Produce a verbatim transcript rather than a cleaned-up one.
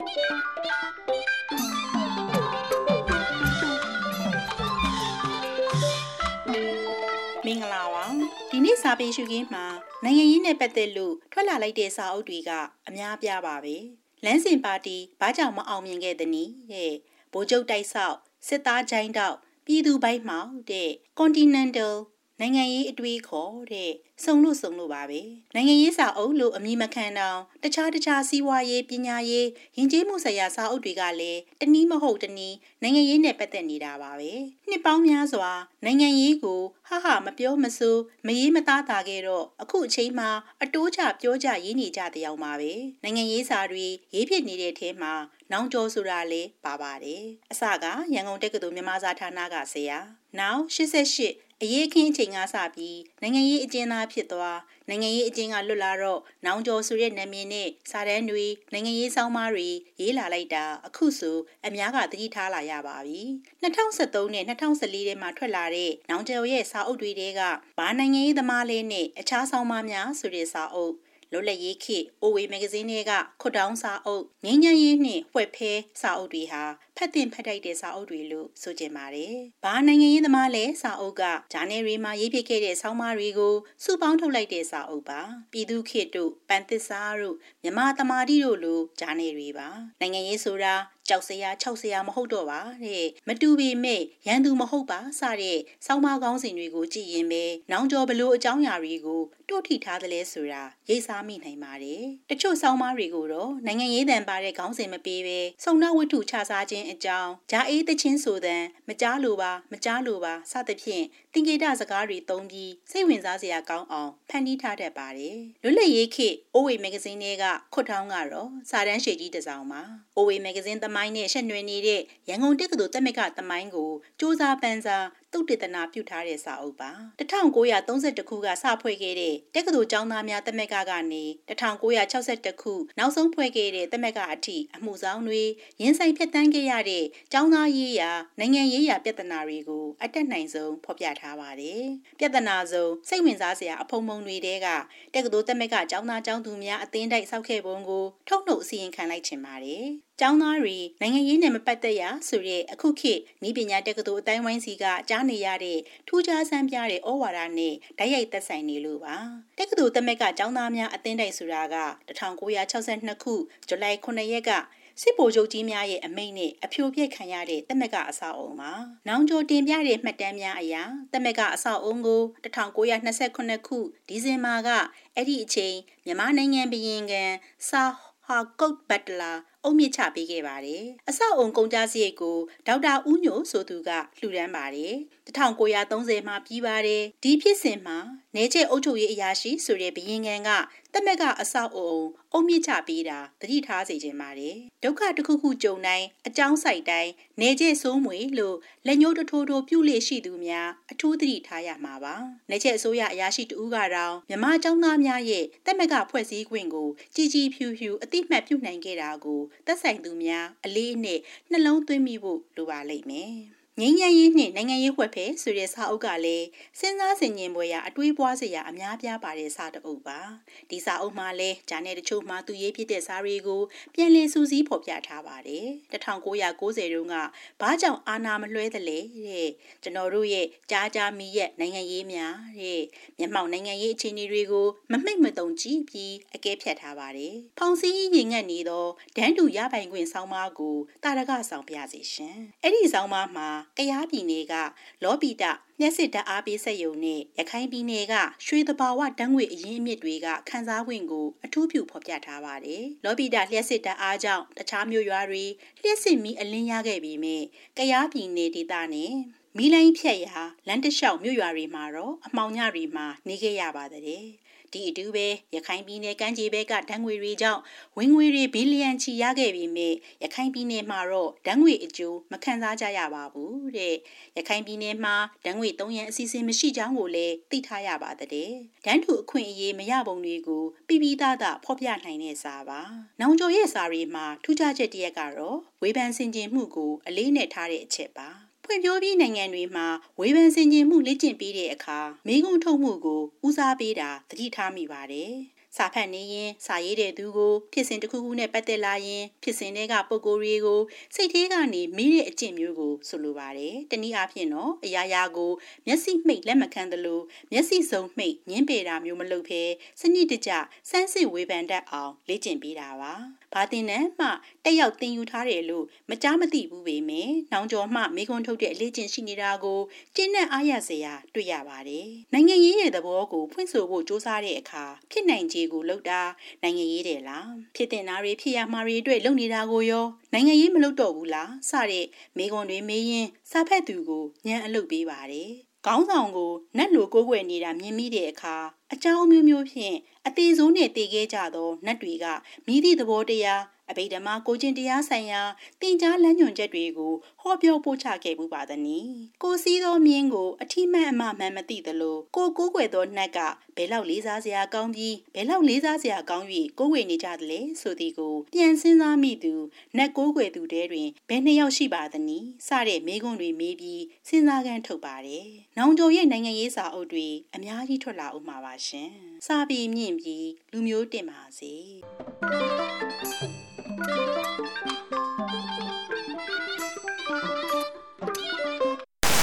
မင်္ဂလာပါဒီနေ့စာပေရှုခင်းမှာနိုင်ငံရေးနဲ့ပတ်သက်လို့ထွက်လာလိုက်တဲ့စာအုပ်တွေကအများပြားပါပဲလမ်းစဉ်ပါတီဘာကြောင့်မအောင်မြင်ခဲ့သနည်းတဲ့ဗိုလ်ချုပ်တိုက်ဆောက်စစ်သားချိုင်းတောက်ပြည်သူပိုက်မှောက်တဲ့ Continental နိုင်ငံရေးအတွေ့အခေါ်တဲ့စုံလို့စုံလို့ပါပဲနိုင်ငံရေးစာအုပ်လို့အမည်မခံတော့တခြားတခြားစီးပွားရေးပညာရေးယဉ်ကျေးမှုဆိုင်ရာစာအုပ်တွေကလည်းတနည်းမဟုတ်တနည်းနိုင်ငံရေးနဲ့ပတ်သက်နေတာပါပဲနှစ်ပေါင်းများစွာနိုင်ငံရေးကိုဟာဟာမပြောမဆိုမရေးမသားတာခဲ့တော့အခုအချိန်မှာအတိုးချပြောကြရေးနေကြတဲ့အောင်ပါပဲနိုင်ငံရေးစာတွေရေးဖြစ်နေတဲ့ထဲမှာနောင်ကျော်ဆိုတာလည်းပါပါတယ်အစကရန်ကုန်တက္ကသိုလ်မြန်မာစာဌာနကဆရာနောက်ရှစ်ရှစ်အရေးအခင်းအချိန်ကစပြီးနိုင်ငံရေးအကျဉ်းသားဖြစ်သွားနိုင်ငံရေးအကျဉ်းကလွတ်လာတော့နောင်ကျော်ဆိုတဲ့နာမည်နဲ့စာတန်းတွေနိုင်ငံရေးဆောင်းပါးတွေရေးလာလိုက်တာအခုဆိုအများကသတိထားလာရပါပြီ၂၀၁၃နဲ့၂၀၁၄ထဲမှာထွက်လာတဲ့နောင်ကျော်ရဲ့စာအုပ်တွေထဲကဘာနိုင်ငံရေးသမားလေးနဲ့အခြားဆောင်းပါးများဆိုတဲ့စာအုပ်လွတ်လပ်ရေးခေတ်အိုဝေမဂ္ဂဇင်းတွေကခွတ်တောင်းစာအုပ်ငင်းညံရေးနှင့်ဝှက်ဖဲစာအုပ်တွေဟာဖတ်တင်ဖတ်ထိုက်တဲ့စာအုပ်တွေလို့ဆိုကြပါတယ်။ဘာနိုင်ငံရေးသမားလဲစာအုပ်ကဂျာနယ်ရီမှာရေးပြခဲ့တဲ့ဆောင်းပါးတွေကိုစုပေါင်းထုတ်လိုက်တဲ့စာအုပ်ပါ။ပြည်သူခေတ်တို့ပန်သစ္စာတို့မြမသမာဓိတို့လိုဂျာနယ်ရီပါ။နိုင်ငံရေးဆိုတာကြောက်စရာခြောက်စရာမဟုတ်တော့ပါတဲ့မတူပေမဲ့ရန်သူမဟုတ်ပါစတဲ့စောင်းမကောင်းစဉ်တွေကိုကြည့်ရင်ပဲနောင်ကျော်ဘလို့အကြောင်းအရာတွေကိုတို့ထိထားတယ်လဲဆိုတာရိပ်စားမိနိုင်ပါတယ်တချို့စောင်းမတွေကိုတော့နိုင်ငံရေးတန်ပါတဲ့ခေါင်းစဉ်မပေးပဲစုံနှဝတ္ထုခြားစားခြင်းအကြောင်းဂျာအေးတချင်းဆိုတဲ့မကြားလိုပါမကြားလိုပါစသဖြင့်သင်္ကေတစကားတွေသုံးပြီးစိတ်ဝင်စားစရာကောင်းအောင်ဖန်တီးထားတတ်ပါတယ်လွတ်လပ်ရေးခေတ်အိုဝေမဂ္ဂဇင်းတွေကခွတ်ထောင်းကတော့စာတန်းရှည်ကြီးတစ်စောင်ပါအိုဝေမဂ္ဂဇင်းသမိုင်းနဲ့ရှက်နွယ်နေတဲ့ရန်ကုန်တက္ကသိုလ်တက်မကသမိုင်းကိုစ조사ပန်းစားသုတေသနပြုထားတဲ့စာအုပ်ပါ၁၉၃၁ခုကစဖွဲ့ခဲ့တဲ့တက္ကသိုလ်ကျောင်းသားများတက်မကကနေ၁၉၆၁ခုနောက်ဆုံးဖွဲ့ခဲ့တဲ့တက်မကအထိအမှုဆောင်တွေရင်းဆိုင်ဖြတ်တန်းခဲ့ရတဲ့ကျောင်းသားရေးရာနိုင်ငံရေးရာပြဿနာတွေကိုအတက်နိုင်ဆုံးဖော်ပြထားပါတယ်ပြဿနာဆုံးစိတ်ဝင်စားစရာအဖုံဖုံတွေတဲကတက္ကသိုလ်တက်မကကျောင်းသားကျောင်းသူများအသင်းတိုက်ဆောက်ခဲ့ပုံကိုထုတ်နှုတ်အစီရင်ခံလိုက်ချင်ပါတယ်ကျောင်းသားတွေနိုင်ငံရေးနဲ့မပတ်သက်ရဆိုတဲ့အခုခေတ်ဤပညာတက္ကသိုလ်အတိုင်းဝိုင်းစီကကြားနေရတဲ့ထူးခြားဆန်းပြတဲ့ဩဝါဒနဲ့ဓာတ်ရိုက်သက်ဆိုင်နေလို့ပါတက္ကသိုလ်တက်မကကျောင်းသားများအသင်းတိုက်ဆိုတာက၁၉၆၂ခုဇူလိုင်ခုနှစ်ရက်ကစစ်ဗိုလ်ချုပ်ကြီးများရဲ့အမိန့်နဲ့အဖြိုပြစ်ခံရတဲ့တက်မကအဆောက်အုံမှာနောင်ကျော်တင်ပြတဲ့မှတ်တမ်းများအရတက်မကအဆောက်အုံကို၁၉၂၉ခုဒီဇင်ဘာကအဲ့ဒီအချိန်မြန်မာနိုင်ငံဘုရင်ကဆာဟာကုတ်ဘတ်တလာအုံမြင့်ချပေးခဲ့ပါတယ်အဆောက်အုံကုန်ကြစရိတ်ကိုဒေါက်တာဦးညိုဆိုသူကလှူဒန်းပါတယ်၁၉၃၀မှာပြီးပါတယ်ဒီဖြစ်စဉ်မှာနေကျအုပ်ချုပ်ရေးအရာရှိဆိုတဲ့ဘုရင်ခံကတက်မက်ကအဆောက်အုံအုံမြင့်ချပေးတာသတိထားစေခြင်းပါတယ်ဒုက္ခတစ်ခုခုကြုံတိုင်းအကြောင်းဆိုင်တိုင်းနေကျစိုးမွေလို့လက်ညှိုးတထိုးထိုးပြုလေရှိသူများအထူးသတိထားရမှာပါနေကျအစိုးရအရာရှိတဦးကတော့မြမကျောင်းသားများရဲ့တက်မက်ကဖွဲ့စည်းခွင့်ကိုကြည်ကြည်ဖြူဖြူအတိမတ်ပြုနိုင်ခဲ့တာကိုသက်ဆိုင်သူများအလေးနဲ့နှလုံးသွင်းမိဖို့လိုပါလိမ့်မယ်ငင်းညံရေးနှင့်နိုင်ငံရေးဝှက်ဖဲဆိုတဲ့စာအုပ်ကလည်းစဉ်းစားဆင်ခြင်ပွဲရာအတွေးပွားစရာအများပြားပါတဲ့စာအုပ်ပါဒီစာအုပ်မှာလည်းဂျာနယ်တချို့မှာသူရေးဖြစ်တဲ့စာတွေကိုပြန်လည်စူးစီးဖော်ပြထားပါတယ်၁၉၉၀တုန်းကဘာကြောင့်အာဏာမလွှဲသလဲတဲ့ကျွန်တော်တို့ရဲ့ကြားကြားမီရဲ့နိုင်ငံရေးများတဲ့မျက်မှောက်နိုင်ငံရေးအခြေအနေတွေကိုမမိတ်မတုံကြည့်ပြီးအကဲဖြတ်ထားပါတယ်ဖောင်စည်းရင်ငတ်နေသောဒန်းတူရပိုင်ခွင့်ဆောင်းပါးကိုတာရကဆောင်ပြစီရှင်အဲ့ဒီဆောင်းပါးမှာကယားပြည်နယ်ကလောပီတမျက်စစ်ဓာတ်အားပေးစက်ရုံနဲ့ရခိုင်ပြည်နယ်ကရွှေသဘာဝဓာတ်ငွေအရင်းအမြစ်တွေကခန်းစားခွင့်ကိုအထူးပြုဖော်ပြထားပါတယ်။လောပီတလျှက်စစ်ဓာတ်အားကြောင့်တခြားမြို့ရွာတွေလျှက်စစ်မီးအလင်းရခဲ့ပြီးမြဲကယားပြည်နယ်ဒေသနဲ့မီးလိုင်းဖြတ်ရာလမ်းတစ်လျှောက်မြို့ရွာတွေမှာတော့အမှောင်ညတွေမှာနေခဲ့ရပါတဲ့။ဒီအတူပဲရခိုင်ပြည်နယ်ကမ်းခြေဘက်ကဓာတ်ငွေတွေကြောင့်ဝင်ငွေတွေဘီလီယံချီရခဲ့ပြီးမြဲရခိုင်ပြည်နယ်မှာတော့ဓာတ်ငွေအကျိုးမခံစားကြရပါဘူးတဲ့ရခိုင်ပြည်နယ်မှာဓာတ်ငွေသုံးရန်အစီအစဉ်မရှိကြောင်းကိုလည်းသိထားရပါတဲ့ဓာတ်ထုအခွင့်အရေးမရပုံတွေကိုပြပြသားသားဖော်ပြနိုင်တဲ့စာပါနောင်ကျော်ရဲ့စာရီမှာထူးခြားချက်တစ်ရက်ကတော့ဝေဖန်ဆင်ခြင်မှုကိုအလေးနဲ့ထားတဲ့အချက်ပါဖွံ့ဖြိုးပြီးနိုင်ငံတွေမှာဝေဖန်ဆင်ခြင်မှုလေ့ကျင့်ပေးတဲ့အခါမိဂုံထုတ်မှုကိုဦးစားပေးတာသတိထားမိပါတယ်စာဖတ်နေရင်စာရေးတဲ့သူကိုဖြစ်စဉ်တစ်ခုခုနဲ့ပတ်သက်လာရင်ဖြစ်စဉ်တွေကပုံကိုယ်တွေကိုစိတ်ထဲကနေမေးတဲ့အကျင့်မျိုးကိုဆိုလိုပါတယ်။တနည်းအားဖြင့်တော့အရာရာကိုမျက်စိမှိတ်လက်မခံသလိုမျက်စိစုံမှိတ်ညှင်းပယ်တာမျိုးမလုပ်ဘဲစနစ်တကျစမ်းစစ်ဝေဖန်တတ်အောင်လေ့ကျင့်ပေးတာပါ။ဘာတင်နဲ့မှတက်ရောက်သင်ယူထားတယ်လို့မကြားမသိဘူးပေမဲ့နောင်ကျော်မှမိခွန်းထုတ်တဲ့အလေ့ကျင့်ရှိနေတာကိုကျင့်နဲ့အားရစရာတွေ့ရပါတယ်။နိုင်ငံရေးရဲ့သဘောကိုဖွင့်ဆိုဖို့စ조사တဲ့အခါဖြစ်နိုင်ခြေကိုလှုပ်တာနိုင်ငံရေးတယ်လားဖြစ်တင်တာတွေဖြစ်ရမှာတွေအတွက်လုပ်နေတာကိုရောနိုင်ငံရေးမလုပ်တော့ဘူးလားစတဲ့မိခွန်းတွေမေးရင်စာဖတ်သူကိုညံအလုပ်ပေးပါတယ်။ခေါင်းဆောင်ကိုနတ်လိုကိုးကွယ်နေတာမြင်မိတဲ့အခါအကြောင်းမျိုးမျိုးဖြင့်အသေးစိုးနဲ့တည်ခဲ့ကြသောနတ်တွေကမိသည့်သဘောတရားအဘိဓမ္မာကိုကျင့်တရားဆိုင်ရာတင်ကြားလမ်းညွှန်ချက်တွေကိုဟောပြောပို့ချခဲ့မှုပါသည်။ကိုစီးသောမြင်းကိုအထီးမှန်အမှမှန်မသိသလိုကိုကိုးကွယ်သောနတ်ကဘယ်လောက်လေးစားစရာကောင်းပြီးဘယ်လောက်လေးစားစရာကောင်း၍ကိုးကွယ်နေကြသလဲဆိုသည်ကိုပြန်စဉ်းစားမိသူနတ်ကိုးကွယ်သူတဲတွင်ဘယ်နှစ်ယောက်ရှိပါသနည်းစတဲ့မေးခွန်းတွေမေးပြီးစဉ်းစားခန်းထုတ်ပါတယ်။နောင်ကျော်ရဲ့နိုင်ငံရေးစာအုပ်တွေအများကြီးထွက်လာဦးမှာပါရှင်။စာပေမြင့်ပြီးလူမျိုးတင်ပါစေ။ Thank you.